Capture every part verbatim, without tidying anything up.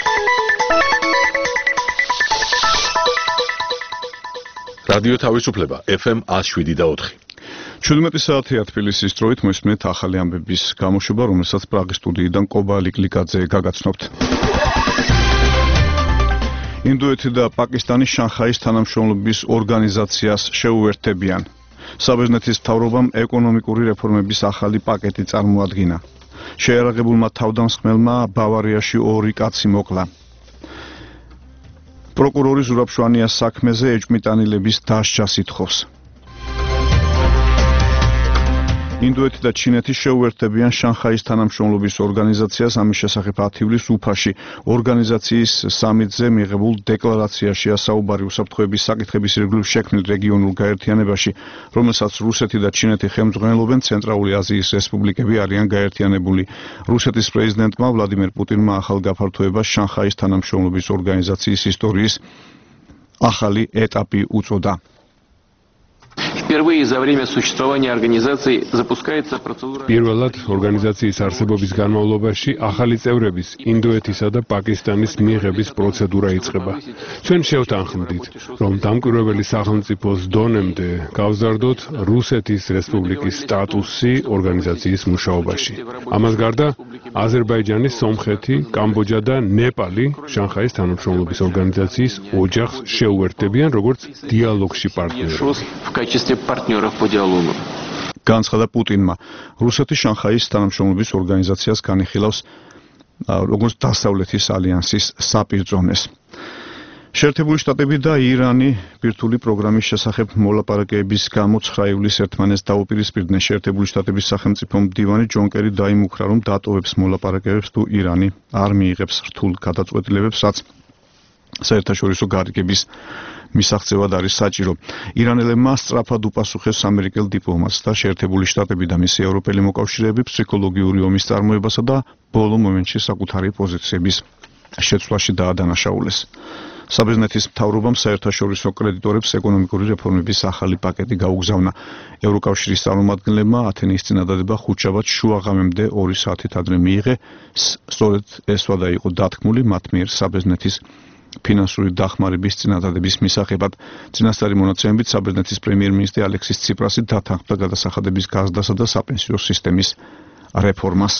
რადიო თავისუფლება ეფ ემ one oh seven და four. ჩვიდმეტი საათია თბილისის დროით მოისმენთ ახალი ამბების გამოშვება, რომელსაც პრაღის სტუდიიდან კობა ლიკლიკაძე გაგაცნობთ. ინდოეთი და პაკისტანი შანხაის თანამშრომლობის ორგანიზაციას შეუერთდებიან. საბერძნეთის მთავრობამ ეკონომიკური რეფორმების ახალი პაკეტი წარმოადგინა. შეიარაღებულმა თავდამსხმელმა ბავარიაში ორი კაცი მოკლა. პროკურორი ზურაბ შვანიას საქმეზე ეჭვმიტანილების დასჯას ითხოვს. ინდოეთი და ჩინეთი შეუერთდებიან შანხაის თანამშრომლობის ორგანიზაციას, ამის შესახებ ათი ივლისს უფაში ორგანიზაციის სამიტზე მიღებულ დეკლარაციაშია საუბარი უსაფრთხოების საკითხების ირგვლივ შექმნილ რეგიონულ გაერთიანებაში, რომელსაც რუსეთი და ჩინეთი ხელმძღვანელობენ. ცენტრალური აზიის რესპუბლიკები არიან გაერთიანებული. რუსეთის პრეზიდენტმა ვლადიმერ პუტინმა ახალ გაფართოებას შანხაის თანამშრომლობის ორგანიზაციის ისტორიის ახალი ეტაპი უწოდა. Впервые за время существования организации запускается процедура. Პირველად ორგანიზაციის არსებობის განმავლობაში ახალი წევრების ინდოეთისა და პაკისტანის მიღების პროცედურა იწყება. ჩვენ შევთანხმდით, რომ დამკვირვებელი სახელმწიფოს დონემდე გავზარდოთ რუსეთის რესპუბლიკის სტატუსი ორგანიზაციის მუშაობაში. ამას გარდა აზერბაიჯანი, სომხეთი, კამბოჯა და ნეპალი შანხაის თანამშრომლობის ორგანიზაციის ოჯახს შეუერთდებიან როგორც დიალოგში პარტნიორები. партнеров по диалогу. განცხადა პუტინმა. რუსეთი შანხაის თანამშრომლობის ორგანიზაციას განიხილავს როგორც დასავლეთის ალიანსის საპირწონეს. შეერთებული შტატები და ირანი ბირთვული პროგრამის შესახებ მოლაპარაკებების გამო ცხრა ივლისს ერთმანეთს დაუპირისპირდნენ. შეერთებული შტატების სახელმწიფო მდივანი ჯონ კერი დაიმუქრა, რომ დატოვებს მოლაპარაკებებს თუ ირანი არ მიიღებს რთულ გადაწყვეტილებებს, რაც საერთაშორისო გარიგების მისაღწევად არის საჭირო. ირანელებმა სწრაფად უპასუხეს ამერიკელ დიპლომატს და შეერთებული შტატები და მისი ევროპელი მოკავშირეები ფსიქოლოგიური ომის წარმოებასა და ბოლო მომენტში საკუთარი პოზიციების შეცვლაში დაადანაშაულეს. საბერძნეთის მთავრობამ საერთაშორისო კრედიტორებს ეკონომიკური რეფორმების ახალი პაკეტი გაუგზავნა. ევროკავშირის წარმომადგენლებმა ათენის წინადადება ხუთშაბათ შუაღამემდე ორი საათით ადრე მიიღეს. სწორედ ეს ვადა იყო დათქმული მათ მიერ საბერძნეთის ფინანსური დახმარების წინადადების მისაღებად. წინასწარი მონაცემებით საბერძნეთის პრემიერ-მინისტრი ალექსის ციპრასი დათანხმდა გადასახადების გაზრდასა და საპენსიო სისტემის რეფორმას.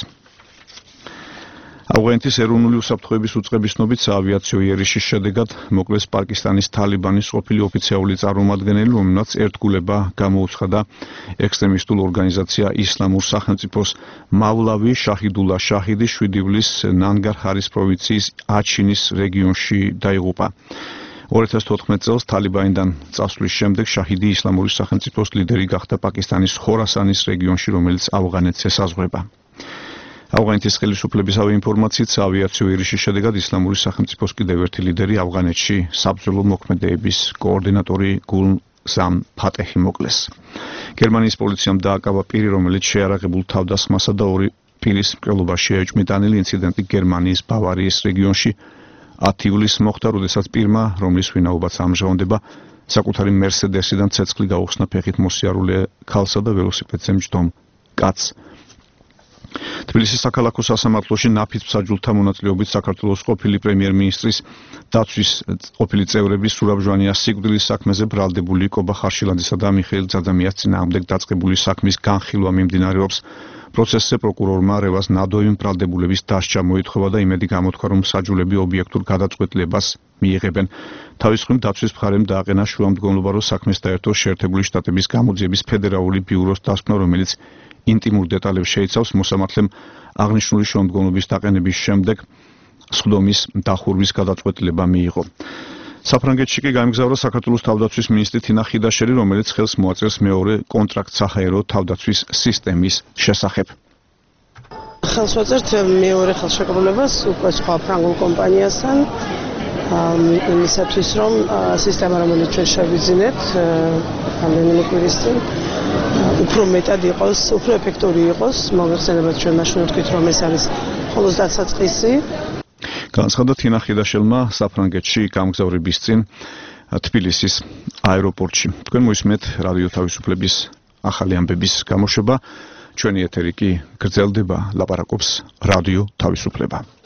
ავღანეთის ეროვნული უსაფრთხოების უწყების ცნობით საავიაციო იერიშის შედეგად მოკლეს პაკისტანის თალიბანის ყოფილი ოფიციალური წარმომადგენელი, რომელმაც ერთგულება გამოუცხადა ექსტრემისტულ ორგანიზაცია ისლამურ სახელმწიფოს. მავლავი შაჰიდულა შაჰიდი შვიდი ივლისს ნანგარჰარის პროვინციის აჩინის რეგიონში დაიღუპა. ორი ათას თოთხმეტ წელს თალიბანიდან წასვლის შემდეგ შაჰიდი ისლამური სახელმწიფოს ლიდერი გახდა პაკისტანის ხორასანის რეგიონში, რომელიც ავღანეთს ესაზღვრება. ავღანეთის ხელისუფლებისავე ინფორმაციით საავიაციო იერიშის შედეგად ისლამური სახელმწიფოს კიდევ ერთი ლიდერი ავღანეთში საბრძოლო მოქმედებების კოორდინატორი გულ ზამ ფატეჰი მოკლეს. გერმანიის პოლიციამ დააკავა პირი, რომელიც შეიარაღებულ თავდასხმასა და ორი პირის მკვლელობაშია ეჭვმიტანილი. ინციდენტი გერმანიის ბავარიის რეგიონში ათი ივლისს მოხდა, როდესაც პირმა, რომლის ვინაობაც ამჟღავნდება, საკუთარი მერსედესიდან ცეცხლი გაუხსნა ფეხით მოსიარულე ქალსა და ველოსიპედზე მჯდომ კაცს. თბილისის საქალაქო სასამართლოში ნაფიც მსაჯულთა მონაწილეობით საქართველოს ყოფილი პრემიერ-მინისტრის დაცვის ყოფილი წევრების ზურაბ ჟვანიას სიკვდილის საქმეზე ბრალდებული კობა ხარშილანძისა და მიხეილ ძაძამიას წინააღმდეგ დაწყებული საქმის განხილვა მიმდინარეობს. პროცესზე პროკურორმა რევას ნადოიმ ბრალდებულების დასჯა მოითხოვა და იმედი გამოთქვა, რომ მსაჯულები ობიექტურ გადაწყვეტილებას მიიღებენ. თავის მხრივ დაცვის მხარემ დააყენა შუამდგომლობა, რომ საქმეს დაერთოს შეერთებული შტატების გამოძიების ფედერალური ბიუროს დასკვნა, რომელიც ინტიმურ დეტალებს შეიცავს. მოსამართლემ აღნიშნული შუამდგომლობის დაყენების შემდეგ სხდომის დახურვის გადაწყვეტილება მიიღო. საფრანგეთში კი გაემგზავრა საქართველოს თავდაცვის მინისტრი თინა ხიდაშელი, რომელიც ხელს მოაწერს მეორე კონტრაქტს საჰაერო თავდაცვის სისტემის შესახებ. ხელს ვაწერთ მეორე ხელშეკრულებას უკვე სხვა ფრანგულ კომპანიასთან იმისათვის, რომ სისტემა, რომელიც ჩვენ შევიძინეთ რამდენიმე კვირის წინ, უფრო მეტად იყოს, უფრო ეფექტური იყოს. მოგეხსენებათ, ჩვენ მაშინ ვთქვით, რომ ეს არის მხოლოდ დასაწყისი. განცხადა თინა ხიდაშელმა საფრანგეთში გამგზავრების წინ თბილისის აეროპორტში. თქვენ მოისმენთ რადიო თავისუფლების ახალი ამბების გამოშვება. ჩვენი ეთერი კი გრძელდება, ლაპარაკობს რადიო თავისუფლება.